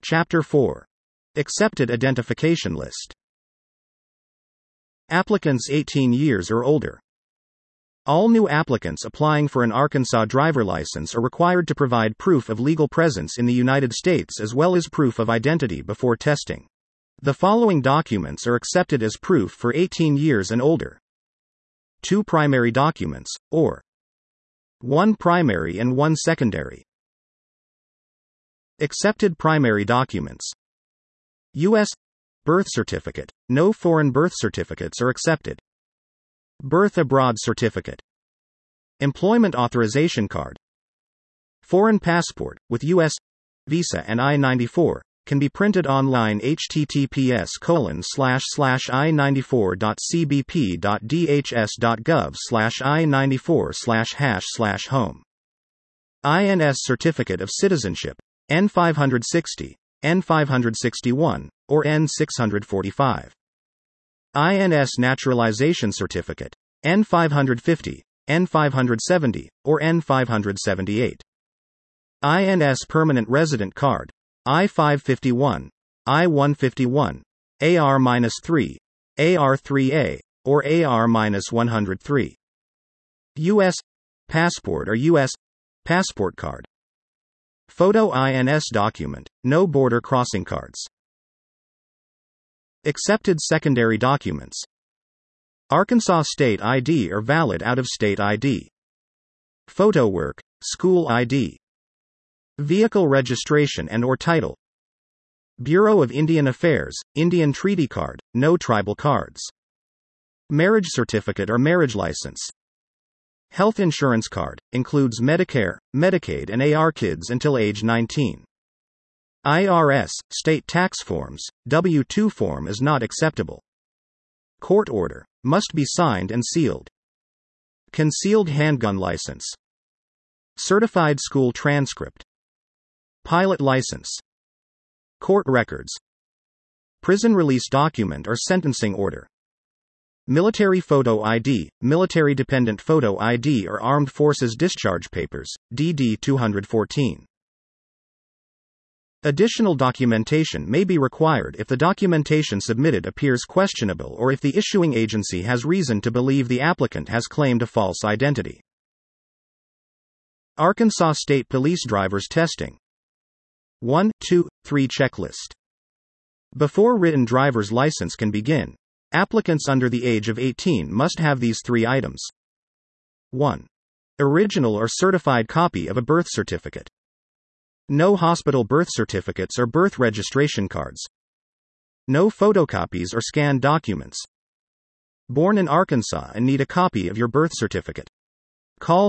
Chapter 4. Accepted Identification List. Applicants 18 years or older. All new applicants applying for an Arkansas driver license are required to provide proof of legal presence in the United States as well as proof of identity before testing. The following documents are accepted as proof for 18 years and older. 2 primary documents, or 1 primary and 1 secondary. Accepted primary documents. U.S. birth certificate. No foreign birth certificates are accepted. Birth abroad certificate. Employment authorization card. Foreign passport, with U.S. visa and I-94, can be printed online https://i94.cbp.dhs.gov/i94/home. INS certificate of citizenship, N560, N561, or N645. INS naturalization certificate, N550, N570, or N578. INS permanent resident card, I-551, I-151, AR-3, AR-3A, or AR-103. U.S. passport or U.S. passport card. Photo INS document, no border crossing cards. Accepted secondary documents. Arkansas state ID or valid out-of-state ID. Photo work, school ID. Vehicle registration and/or title. Bureau of Indian Affairs, Indian Treaty Card, no tribal cards. Marriage certificate or marriage license. Health insurance card, includes Medicare, Medicaid and AR kids until age 19. IRS, state tax forms, W-2 form is not acceptable. Court order, must be signed and sealed. Concealed handgun license. Certified school transcript. Pilot license. Court records. Prison release document or sentencing order. Military photo ID, military dependent photo ID or Armed Forces discharge papers, DD 214. Additional documentation may be required if the documentation submitted appears questionable or if the issuing agency has reason to believe the applicant has claimed a false identity. Arkansas State Police drivers testing. 1, 2, 3 checklist. Before written driver's license can begin, applicants under the age of 18 must have these 3 items. 1. Original or certified copy of a birth certificate. No hospital birth certificates or birth registration cards. No photocopies or scanned documents. Born in Arkansas and need a copy of your birth certificate. Call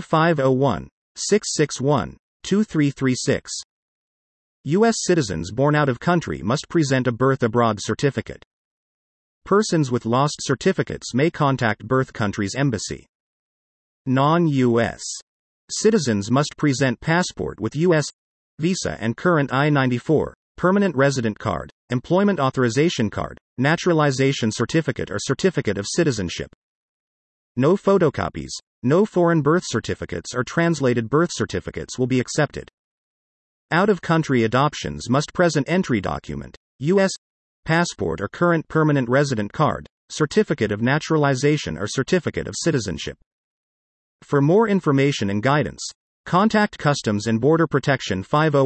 501-661-2336. U.S. citizens born out of country must present a birth abroad certificate. Persons with lost certificates may contact birth country's embassy. Non-U.S. citizens must present passport with U.S. visa and current I-94, permanent resident card, employment authorization card, naturalization certificate or certificate of citizenship. No photocopies, no foreign birth certificates or translated birth certificates will be accepted. Out-of-country adoptions must present entry document, U.S. passport or current permanent resident card, certificate of naturalization or certificate of citizenship. For more information and guidance, contact Customs and Border Protection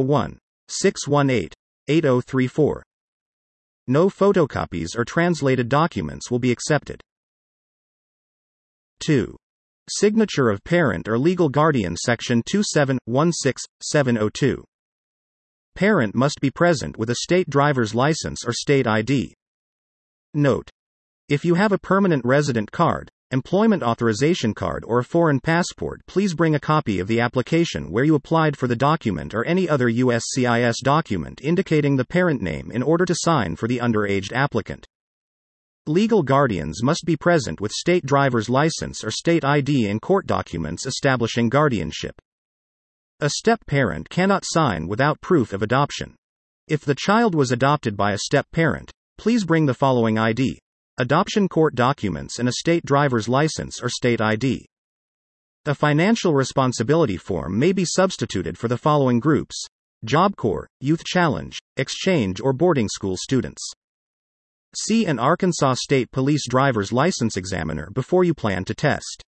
501-618-8034. No photocopies or translated documents will be accepted. 2. Signature of parent or legal guardian Section 2716702. Parent must be present with a state driver's license or state ID. Note: if you have a permanent resident card, employment authorization card or a foreign passport, please bring a copy of the application where you applied for the document or any other USCIS document indicating the parent name in order to sign for the underaged applicant. Legal guardians must be present with state driver's license or state ID in court documents establishing guardianship. A step-parent cannot sign without proof of adoption. If the child was adopted by a step-parent, please bring the following ID: adoption court documents and a state driver's license or state ID. A financial responsibility form may be substituted for the following groups: Job Corps, Youth Challenge, exchange or boarding school students. See an Arkansas State Police driver's license examiner before you plan to test.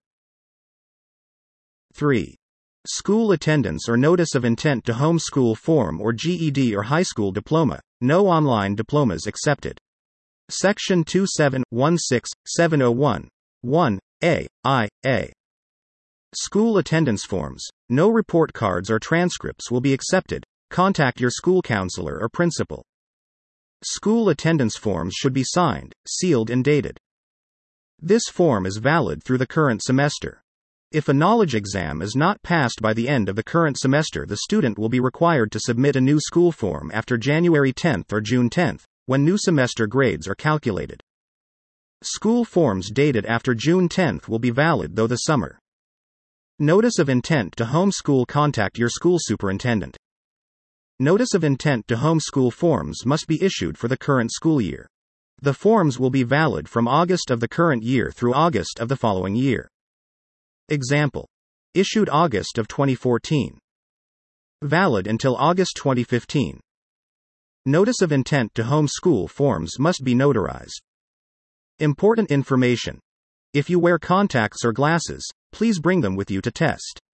3. School attendance or notice of intent to homeschool form or GED or high school diploma. No online diplomas accepted. Section 2716701. 1A, I.A. School attendance forms. No report cards or transcripts will be accepted. Contact your school counselor or principal. School attendance forms should be signed, sealed, and dated. This form is valid through the current semester. If a knowledge exam is not passed by the end of the current semester, the student will be required to submit a new school form after January 10th or June 10th, when new semester grades are calculated. School forms dated after June 10th will be valid though the summer. Notice of intent to homeschool. Contact your school superintendent. Notice of intent to homeschool forms must be issued for the current school year. The forms will be valid from August of the current year through August of the following year. Example. Issued August of 2014. Valid until August 2015. Notice of intent to homeschool forms must be notarized. Important information. If you wear contacts or glasses, please bring them with you to test.